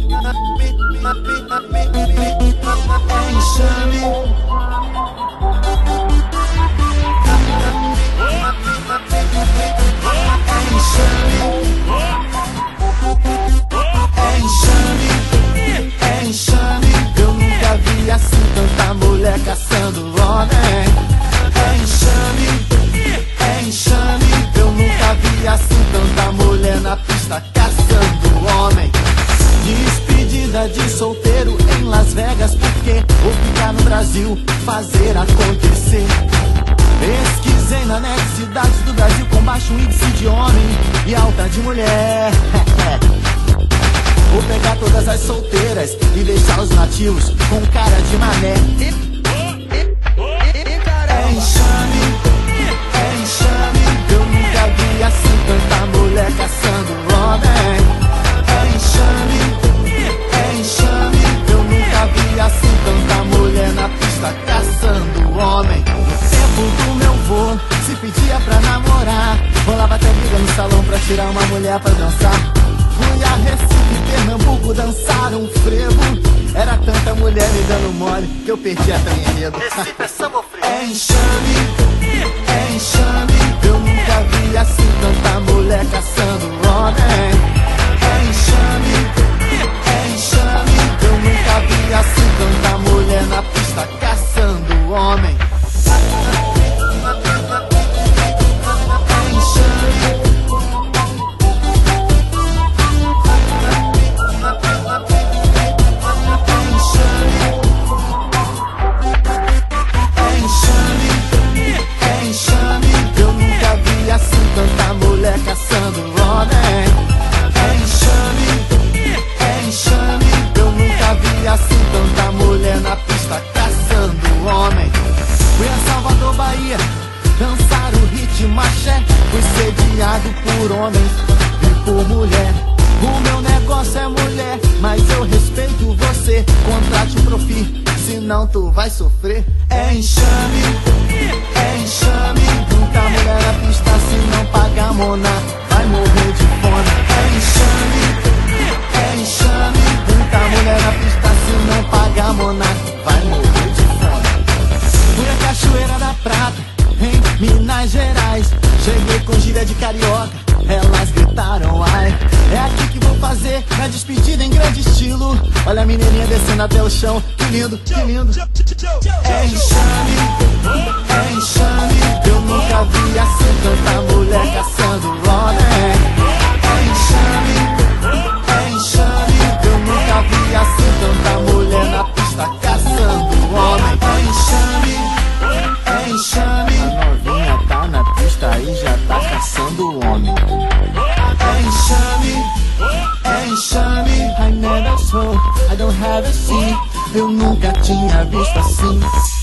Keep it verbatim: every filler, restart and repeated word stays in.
É enxame. É enxame. É enxame. É enxame. Eu nunca vi assim tanta mulher caçando homem. É enxame. É enxame. Eu nunca vi assim tanta mulher na pista caçando homem. Despedida de solteiro em Las Vegas, porque vou ficar no Brasil, fazer acontecer. Pesquisei na net cidades do Brasil com baixo índice de homem e alta de mulher. Vou pegar todas as solteiras e deixar os nativos com cara de mané. É enxame, é enxame. Eu nunca vi assim tanta mulher caçando homem. É enxame, é enxame. Eu nunca vi assim tanta mulher na pista caçando homem. No tempo do meu vô, se pedia pra namorar, rolava até briga no salão pra tirar uma mulher pra dançar. Fui a Recife, Pernambuco, dançar um frevo. Era tanta mulher me dando mole que eu perdi até o enredo. Recife é samba ou frevo? É enxame, é enxame. Eu nunca vi assim tanta mulher caçando homem. É enxame, é enxame. Eu nunca vi assim tanta mulher na pista caçando homem. Tanta mulher caçando homem. É enxame, é enxame. Eu nunca vi assim tanta mulher na pista caçando homem. Fui a Salvador, Bahia, dançar o ritmo axé. Fui sediado por homens e por mulher. O meu negócio é mulher, mas eu respeito você. Contrate um profi, senão tu vai sofrer. É enxame, é enxame. Muita mulher na pista, se não pagar mona, vai morrer de fome. É enxame, é enxame. Muita mulher na pista, se não pagar mona, vai morrer de fome. Fui a Cachoeira da Prata, em Minas Gerais. Cheguei com gíria de carioca, elas gritaram ai. É aqui que vou fazer a despedida em grande estilo. Olha a menininha descendo até o chão, que lindo, que lindo. É enxame, é enxame. Eu nunca vi assim tanta mulher caçando homem. É enxame, é enxame. Eu nunca vi assim tanta mulher na pista caçando homem. É enxame, é enxame. A novinha tá na pista e já tá caçando homem. É enxame, é enxame. I never saw, I don't have a see. Eu nunca tinha visto assim.